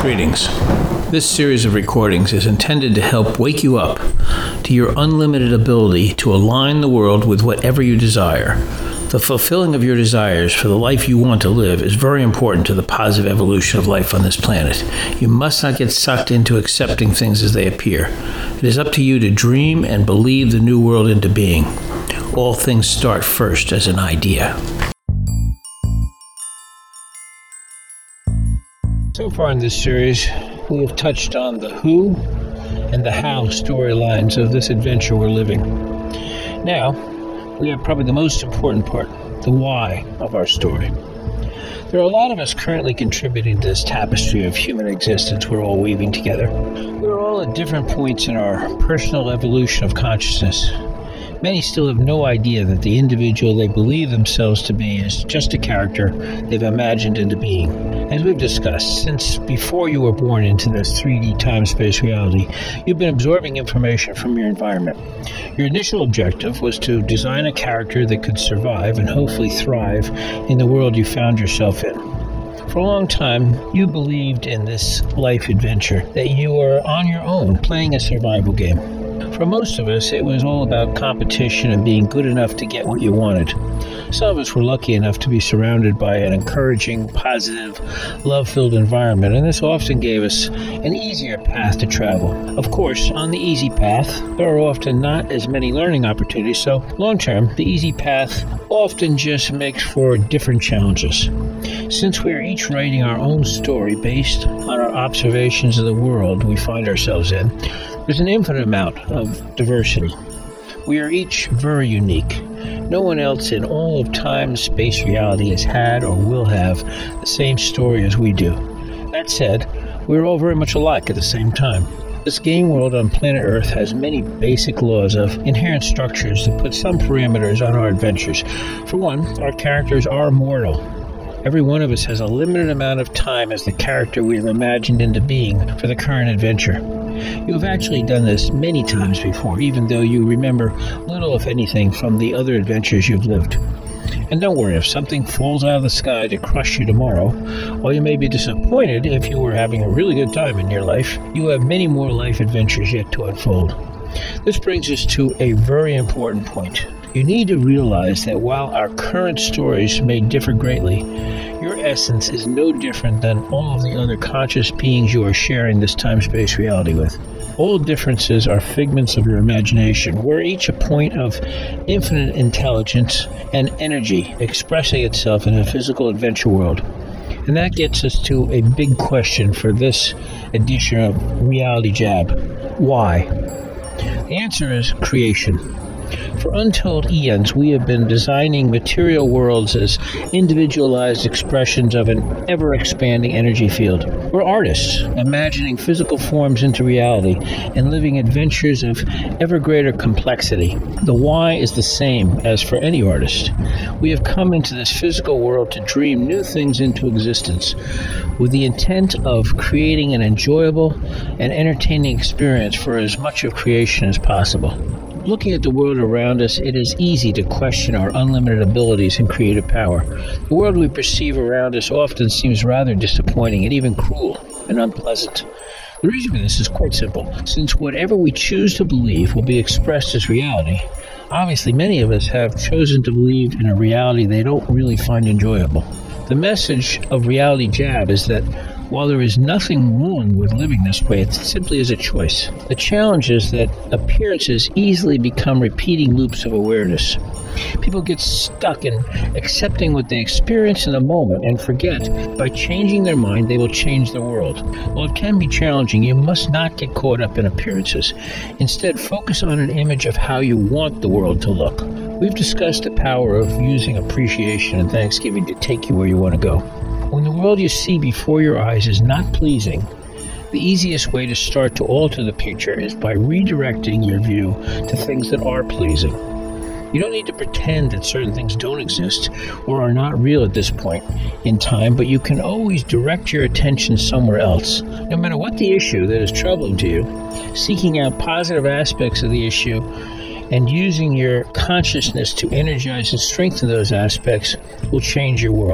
Greetings. This series of recordings is intended to help wake you up to your unlimited ability to align the world with whatever you desire. The fulfilling of your desires for the life you want to live is very important to the positive evolution of life on this planet. You must not get sucked into accepting things as they appear. It is up to you to dream and believe the new world into being. All things start first as an idea. So far in this series, we have touched on the who and the how storylines of this adventure we're living. Now, we have probably the most important part, the why of our story. There are a lot of us currently contributing to this tapestry of human existence we're all weaving together. We're all at different points in our personal evolution of consciousness. Many still have no idea that the individual they believe themselves to be is just a character they've imagined into being. As we've discussed, since before you were born into this 3D time-space reality, you've been absorbing information from your environment. Your initial objective was to design a character that could survive and hopefully thrive in the world you found yourself in. For a long time, you believed in this life adventure, that you were on your own, playing a survival game. For most of us, it was all about competition and being good enough to get what you wanted. Some of us were lucky enough to be surrounded by an encouraging, positive, love-filled environment, and this often gave us an easier path to travel. Of course, on the easy path, there are often not as many learning opportunities, so long-term, the easy path often just makes for different challenges. Since we are each writing our own story based on our observations of the world we find ourselves in, there's an infinite amount of diversity. We are each very unique. No one else in all of time, space, reality has had or will have the same story as we do. That said, we're all very much alike at the same time. This game world on planet Earth has many basic laws of inherent structures that put some parameters on our adventures. For one, our characters are mortal. Every one of us has a limited amount of time as the character we have imagined into being for the current adventure. You have actually done this many times before, even though you remember little, if anything, from the other adventures you've lived. And don't worry, if something falls out of the sky to crush you tomorrow, while you may be disappointed if you were having a really good time in your life, you have many more life adventures yet to unfold. This brings us to a very important point. You need to realize that while our current stories may differ greatly, your essence is no different than all of the other conscious beings you are sharing this time-space reality with. All differences are figments of your imagination. We're each a point of infinite intelligence and energy expressing itself in a physical adventure world. And that gets us to a big question for this edition of Reality Jab. Why? The answer is creation. For untold eons, we have been designing material worlds as individualized expressions of an ever-expanding energy field. We're artists, imagining physical forms into reality and living adventures of ever greater complexity. The why is the same as for any artist. We have come into this physical world to dream new things into existence with the intent of creating an enjoyable and entertaining experience for as much of creation as possible. Looking at the world around us, it is easy to question our unlimited abilities and creative power. The world we perceive around us often seems rather disappointing and even cruel and unpleasant. The reason for this is quite simple. Since whatever we choose to believe will be expressed as reality, obviously many of us have chosen to believe in a reality they don't really find enjoyable. The message of Reality Jab is that while there is nothing wrong with living this way, it simply is a choice. The challenge is that appearances easily become repeating loops of awareness. People get stuck in accepting what they experience in the moment and forget by changing their mind they will change the world. While it can be challenging, you must not get caught up in appearances. Instead, focus on an image of how you want the world to look. We've discussed the power of using appreciation and thanksgiving to take you where you want to go. When the world you see before your eyes is not pleasing, the easiest way to start to alter the picture is by redirecting your view to things that are pleasing. You don't need to pretend that certain things don't exist or are not real at this point in time, but you can always direct your attention somewhere else. No matter what the issue that is troubling to you, seeking out positive aspects of the issue and using your consciousness to energize and strengthen those aspects will change your world.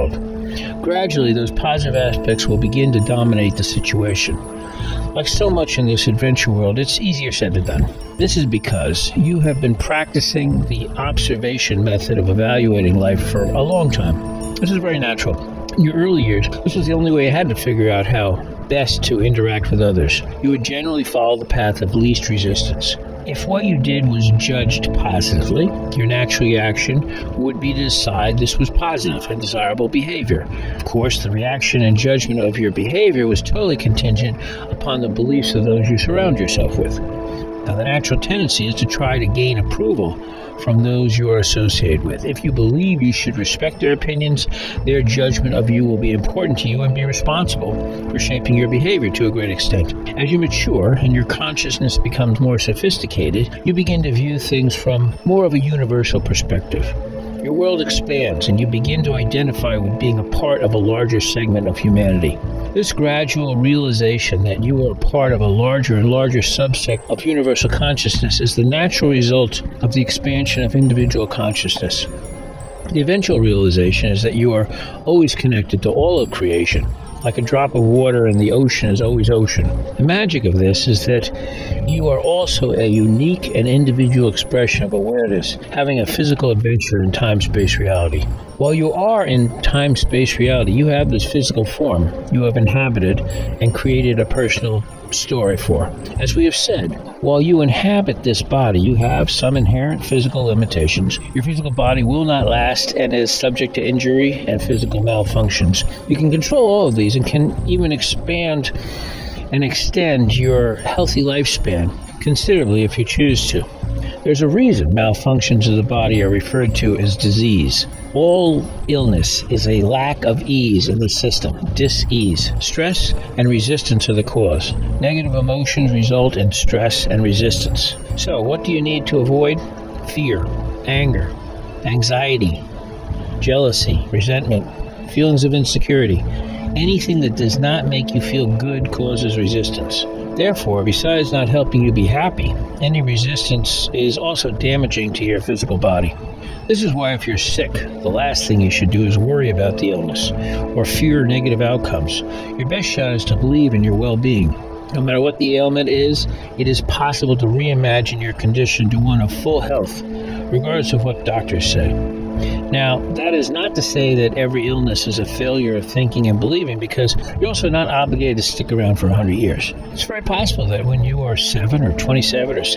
Gradually, those positive aspects will begin to dominate the situation. Like so much in this adventure world, it's easier said than done. This is because you have been practicing the observation method of evaluating life for a long time. This is very natural. In your early years, this was the only way you had to figure out how best to interact with others. You would generally follow the path of least resistance. If what you did was judged positively, your natural reaction would be to decide this was positive and desirable behavior. Of course, the reaction and judgment of your behavior was totally contingent upon the beliefs of those you surround yourself with. Now, the natural tendency is to try to gain approval from those you are associated with. If you believe you should respect their opinions, their judgment of you will be important to you and be responsible for shaping your behavior to a great extent. As you mature and your consciousness becomes more sophisticated, you begin to view things from more of a universal perspective. Your world expands and you begin to identify with being a part of a larger segment of humanity. This gradual realization that you are a part of a larger and larger subset of universal consciousness is the natural result of the expansion of individual consciousness. The eventual realization is that you are always connected to all of creation. Like a drop of water in the ocean is always ocean. The magic of this is that you are also a unique and individual expression of awareness, having a physical adventure in time-space reality. While you are in time-space reality, you have this physical form you have inhabited and created a personal story for. As we have said, while you inhabit this body, you have some inherent physical limitations. Your physical body will not last and is subject to injury and physical malfunctions. You can control all of these and can even expand and extend your healthy lifespan considerably if you choose to. There's a reason malfunctions of the body are referred to as disease. All illness is a lack of ease in the system, dis-ease. Stress and resistance are the cause. Negative emotions result in stress and resistance. So, what do you need to avoid? Fear, anger, anxiety, jealousy, resentment, feelings of insecurity. Anything that does not make you feel good causes resistance. Therefore, besides not helping you be happy, any resistance is also damaging to your physical body. This is why if you're sick, the last thing you should do is worry about the illness or fear negative outcomes. Your best shot is to believe in your well-being. No matter what the ailment is, it is possible to reimagine your condition to one of full health, regardless of what doctors say. Now, that is not to say that every illness is a failure of thinking and believing, because you're also not obligated to stick around for 100 years. It's very possible that when you are 7 or 27 or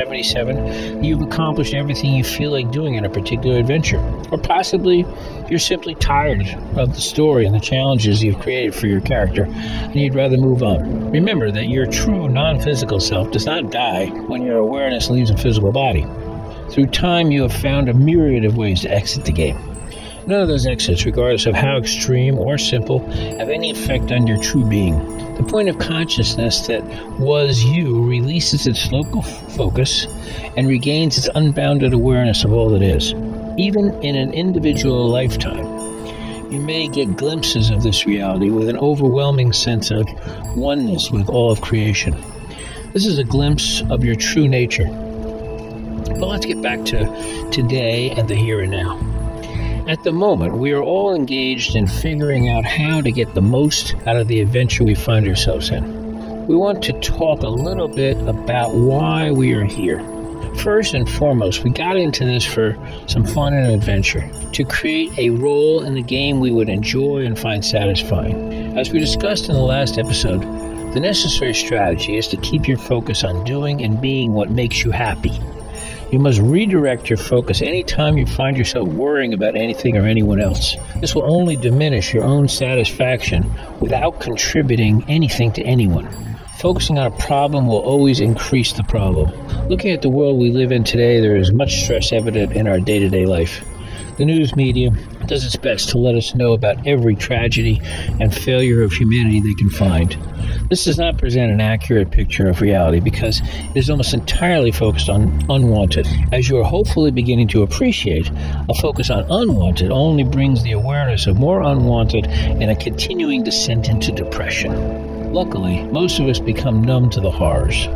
77, you've accomplished everything you feel like doing in a particular adventure. Or possibly you're simply tired of the story and the challenges you've created for your character, and you'd rather move on. Remember that your true non-physical self does not die when your awareness leaves a physical body. Through time, you have found a myriad of ways to exit the game. None of those exits, regardless of how extreme or simple, have any effect on your true being. The point of consciousness that was you releases its local focus and regains its unbounded awareness of all that is. Even in an individual lifetime, you may get glimpses of this reality with an overwhelming sense of oneness with all of creation. This is a glimpse of your true nature. But let's get back to today and the here and now. At the moment, we are all engaged in figuring out how to get the most out of the adventure we find ourselves in. We want to talk a little bit about why we are here. First and foremost, we got into this for some fun and adventure, to create a role in the game we would enjoy and find satisfying. As we discussed in the last episode, the necessary strategy is to keep your focus on doing and being what makes you happy. You must redirect your focus anytime you find yourself worrying about anything or anyone else. This will only diminish your own satisfaction without contributing anything to anyone. Focusing on a problem will always increase the problem. Looking at the world we live in today, there is much stress evident in our day-to-day life. The news media does its best to let us know about every tragedy and failure of humanity they can find. This does not present an accurate picture of reality because it is almost entirely focused on unwanted. As you are hopefully beginning to appreciate, a focus on unwanted only brings the awareness of more unwanted and a continuing descent into depression. Luckily, most of us become numb to the horrors.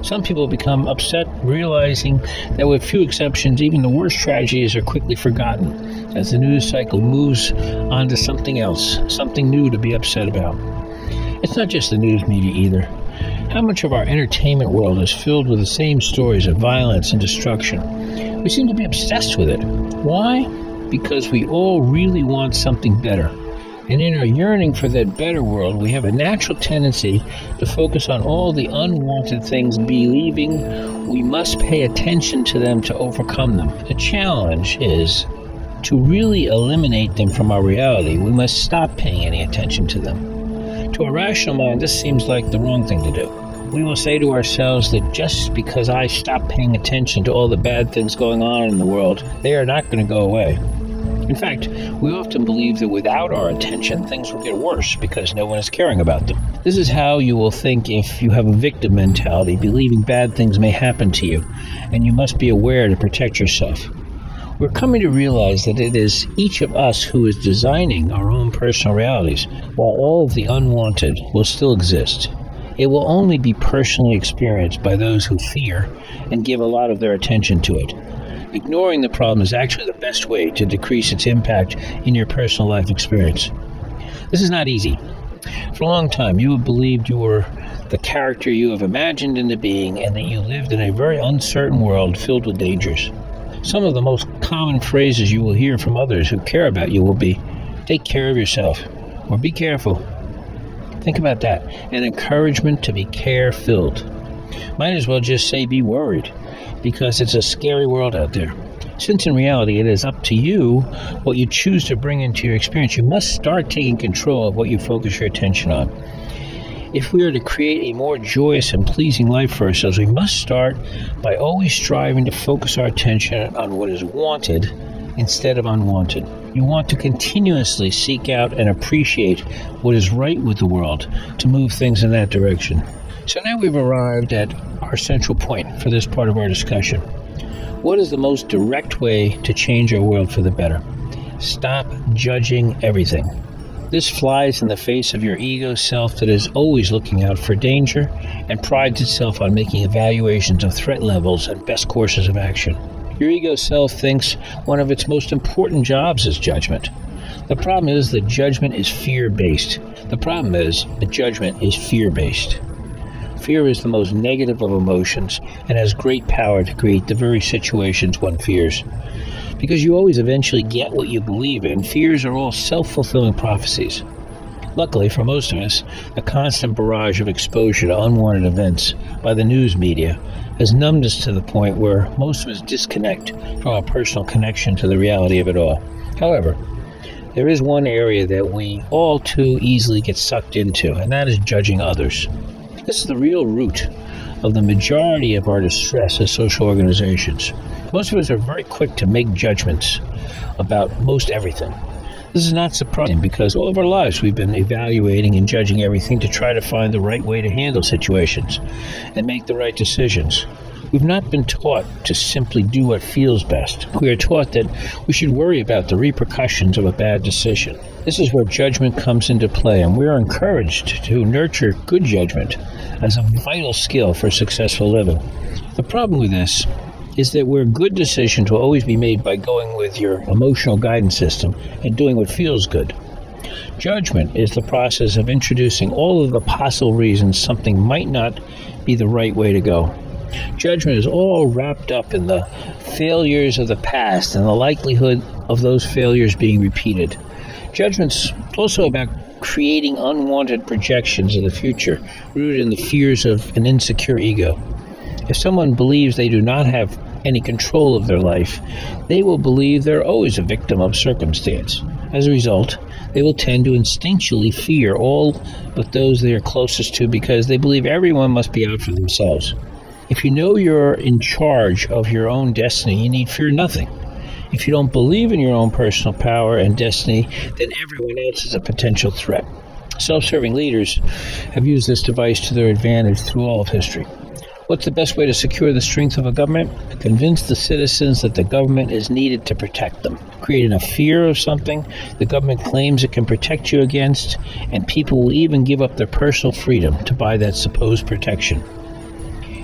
Some people become upset, realizing that with few exceptions, even the worst tragedies are quickly forgotten as the news cycle moves on to something else, something new to be upset about. It's not just the news media either. How much of our entertainment world is filled with the same stories of violence and destruction? We seem to be obsessed with it. Why? Because we all really want something better. And in our yearning for that better world, we have a natural tendency to focus on all the unwanted things, believing we must pay attention to them to overcome them. The challenge is to really eliminate them from our reality. We must stop paying any attention to them. To a rational mind, this seems like the wrong thing to do. We will say to ourselves that just because I stop paying attention to all the bad things going on in the world, they are not going to go away. In fact, we often believe that without our attention, things will get worse because no one is caring about them. This is how you will think if you have a victim mentality, believing bad things may happen to you, and you must be aware to protect yourself. We're coming to realize that it is each of us who is designing our own personal realities, while all of the unwanted will still exist. It will only be personally experienced by those who fear and give a lot of their attention to it. Ignoring the problem is actually the best way to decrease its impact in your personal life experience. This is not easy. For a long time, you have believed you were the character you have imagined into being and that you lived in a very uncertain world filled with dangers. Some of the most common phrases you will hear from others who care about you will be, "Take care of yourself," or "Be careful." Think about that. An encouragement to be care-filled. Might as well just say "be worried," because it's a scary world out there. Since in reality it is up to you what you choose to bring into your experience, you must start taking control of what you focus your attention on. If we are to create a more joyous and pleasing life for ourselves, we must start by always striving to focus our attention on what is wanted instead of unwanted. You want to continuously seek out and appreciate what is right with the world to move things in that direction. So now we've arrived at our central point for this part of our discussion. What is the most direct way to change our world for the better? Stop judging everything. This flies in the face of your ego self that is always looking out for danger and prides itself on making evaluations of threat levels and best courses of action. Your ego self thinks one of its most important jobs is judgment. The problem is that judgment is fear-based. Fear is the most negative of emotions and has great power to create the very situations one fears. Because you always eventually get what you believe in, fears are all self-fulfilling prophecies. Luckily for most of us, a constant barrage of exposure to unwanted events by the news media has numbed us to the point where most of us disconnect from a personal connection to the reality of it all. However, there is one area that we all too easily get sucked into, and that is judging others. This is the real root of the majority of our distress as social organizations. Most of us are very quick to make judgments about most everything. This is not surprising because all of our lives we've been evaluating and judging everything to try to find the right way to handle situations and make the right decisions. We've not been taught to simply do what feels best. We are taught that we should worry about the repercussions of a bad decision. This is where judgment comes into play, and we are encouraged to nurture good judgment as a vital skill for successful living. The problem with this is that where good decisions will always be made by going with your emotional guidance system and doing what feels good. Judgment is the process of introducing all of the possible reasons something might not be the right way to go. Judgment is all wrapped up in the failures of the past and the likelihood of those failures being repeated. Judgment's also about creating unwanted projections of the future, rooted in the fears of an insecure ego. If someone believes they do not have any control of their life, they will believe they're always a victim of circumstance. As a result, they will tend to instinctually fear all but those they are closest to because they believe everyone must be out for themselves. If you know you're in charge of your own destiny, you need fear nothing. If you don't believe in your own personal power and destiny, then everyone else is a potential threat. Self-serving leaders have used this device to their advantage through all of history. What's the best way to secure the strength of a government? Convince the citizens that the government is needed to protect them. Create enough fear of something the government claims it can protect you against, and people will even give up their personal freedom to buy that supposed protection.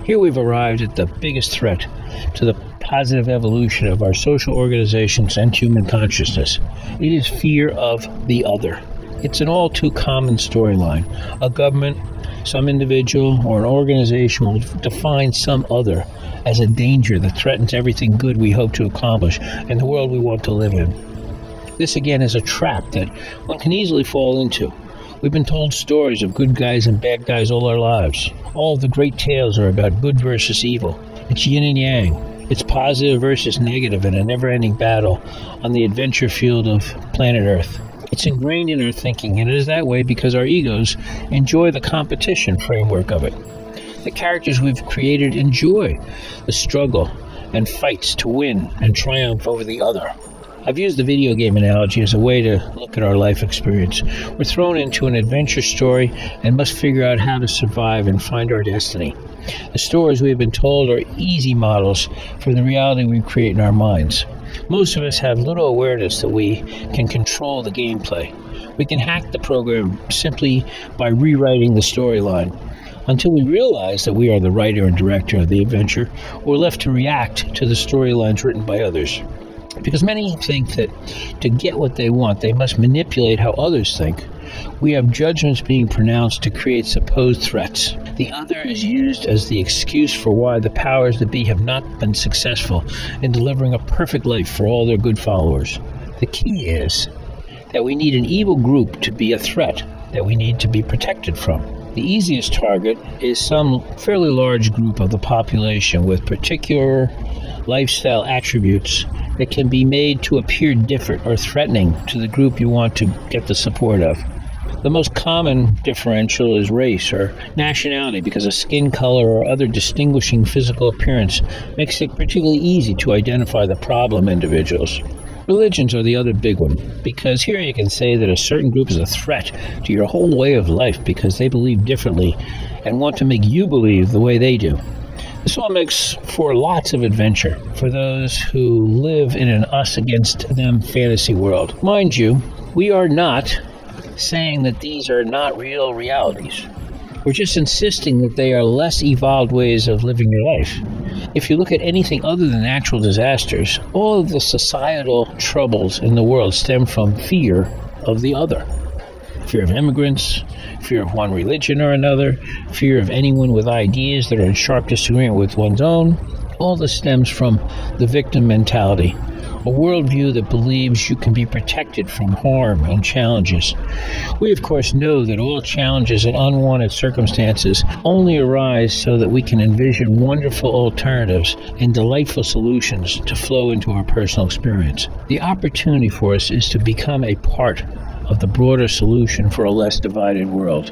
Here we've arrived at the biggest threat to the positive evolution of our social organizations and human consciousness. It is fear of the other. It's an all too common storyline. A government, some individual, or an organization will define some other as a danger that threatens everything good we hope to accomplish and the world we want to live in. This again is a trap that one can easily fall into. We've been told stories of good guys and bad guys all our lives. All of the great tales are about good versus evil. It's yin and yang. It's positive versus negative in a never-ending battle on the adventure field of planet Earth. It's ingrained in our thinking, and it is that way because our egos enjoy the competition framework of it. The characters we've created enjoy the struggle and fights to win and triumph over the other. I've used the video game analogy as a way to look at our life experience. We're thrown into an adventure story and must figure out how to survive and find our destiny. The stories we've been told are easy models for the reality we create in our minds. Most of us have little awareness that we can control the gameplay. We can hack the program simply by rewriting the storyline. Until we realize that we are the writer and director of the adventure, we're left to react to the storylines written by others. Because many think that to get what they want, they must manipulate how others think. We have judgments being pronounced to create supposed threats. The other is used as the excuse for why the powers that be have not been successful in delivering a perfect life for all their good followers. The key is that we need an evil group to be a threat that we need to be protected from. The easiest target is some fairly large group of the population with particular lifestyle attributes that can be made to appear different or threatening to the group you want to get the support of. The most common differential is race or nationality, because a skin color or other distinguishing physical appearance makes it particularly easy to identify the problem individuals. Religions are the other big one, because here you can say that a certain group is a threat to your whole way of life because they believe differently and want to make you believe the way they do. This all makes for lots of adventure for those who live in an us against them fantasy world. Mind you, we are not saying that these are not real realities. We're just insisting that they are less evolved ways of living your life. If you look at anything other than natural disasters, all of the societal troubles in the world stem from fear of the other. Fear of immigrants, fear of one religion or another, fear of anyone with ideas that are in sharp disagreement with one's own. All this stems from the victim mentality, a worldview that believes you can be protected from harm and challenges. We, of course, know that all challenges and unwanted circumstances only arise so that we can envision wonderful alternatives and delightful solutions to flow into our personal experience. The opportunity for us is to become a part of the broader solution for a less divided world.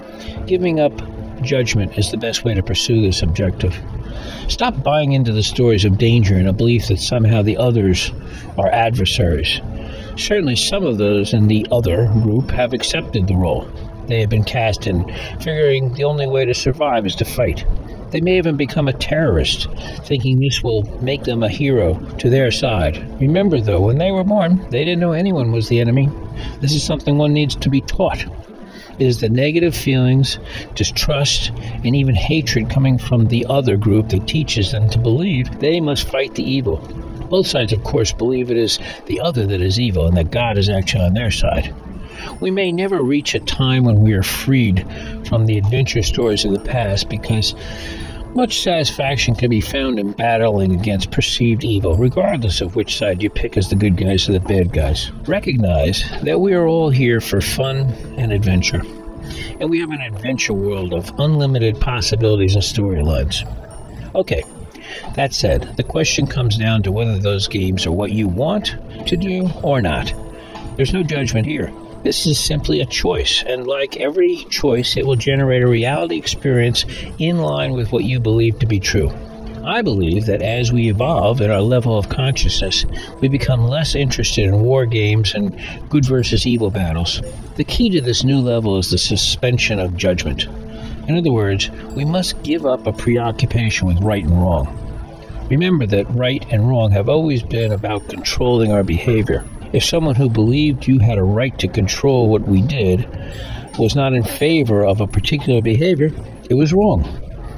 Giving up judgment is the best way to pursue this objective. Stop buying into the stories of danger in a belief that somehow the others are adversaries. Certainly some of those in the other group have accepted the role they have been cast in, figuring the only way to survive is to fight. They may even become a terrorist, thinking this will make them a hero to their side. Remember, though, when they were born, they didn't know anyone was the enemy. This is something one needs to be taught. It is the negative feelings, distrust, and even hatred coming from the other group that teaches them to believe they must fight the evil. Both sides, of course, believe it is the other that is evil and that God is actually on their side. We may never reach a time when we are freed from the adventure stories of the past because much satisfaction can be found in battling against perceived evil, regardless of which side you pick as the good guys or the bad guys. Recognize that we are all here for fun and adventure, and we have an adventure world of unlimited possibilities and storylines. Okay, that said, the question comes down to whether those games are what you want to do or not. There's no judgment here. This is simply a choice, and like every choice, it will generate a reality experience in line with what you believe to be true. I believe that as we evolve in our level of consciousness, we become less interested in war games and good versus evil battles. The key to this new level is the suspension of judgment. In other words, we must give up a preoccupation with right and wrong. Remember that right and wrong have always been about controlling our behavior. If someone who believed you had a right to control what we did was not in favor of a particular behavior, it was wrong.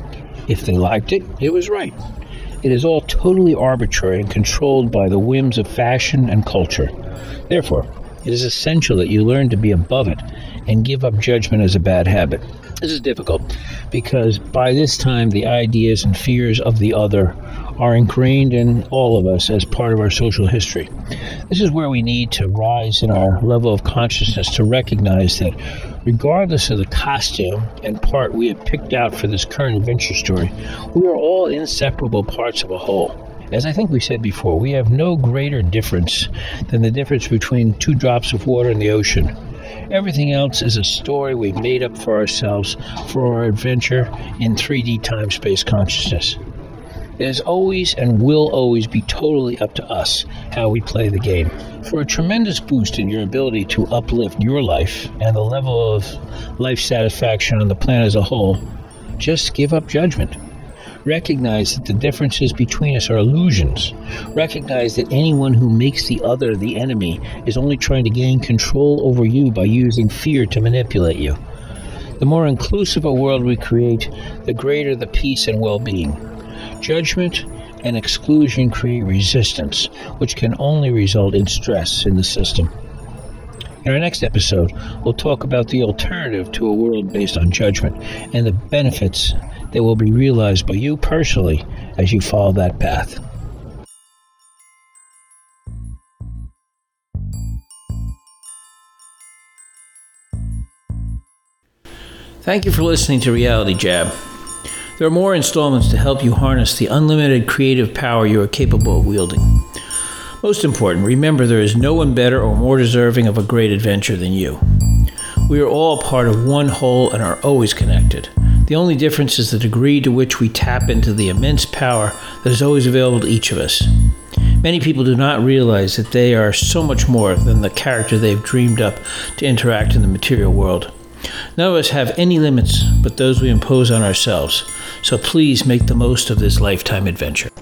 If they liked it, it was right. It is all totally arbitrary and controlled by the whims of fashion and culture. Therefore, it is essential that you learn to be above it and give up judgment as a bad habit. This is difficult because by this time the ideas and fears of the other are ingrained in all of us as part of our social history. This is where we need to rise in our level of consciousness to recognize that regardless of the costume and part we have picked out for this current adventure story, we are all inseparable parts of a whole. As I think we said before, we have no greater difference than the difference between 2 drops of water in the ocean. Everything else is a story we've made up for ourselves for our adventure in 3D time-space consciousness. It is always and will always be totally up to us how we play the game. For a tremendous boost in your ability to uplift your life and the level of life satisfaction on the planet as a whole, just give up judgment. Recognize that the differences between us are illusions. Recognize that anyone who makes the other the enemy is only trying to gain control over you by using fear to manipulate you. The more inclusive a world we create, the greater the peace and well-being. Judgment and exclusion create resistance, which can only result in stress in the system. In our next episode, we'll talk about the alternative to a world based on judgment and the benefits that will be realized by you personally as you follow that path. Thank you for listening to Reality Jab. There are more installments to help you harness the unlimited creative power you are capable of wielding. Most important, remember there is no one better or more deserving of a great adventure than you. We are all part of one whole and are always connected. The only difference is the degree to which we tap into the immense power that is always available to each of us. Many people do not realize that they are so much more than the character they've dreamed up to interact in the material world. None of us have any limits but those we impose on ourselves, so please make the most of this lifetime adventure.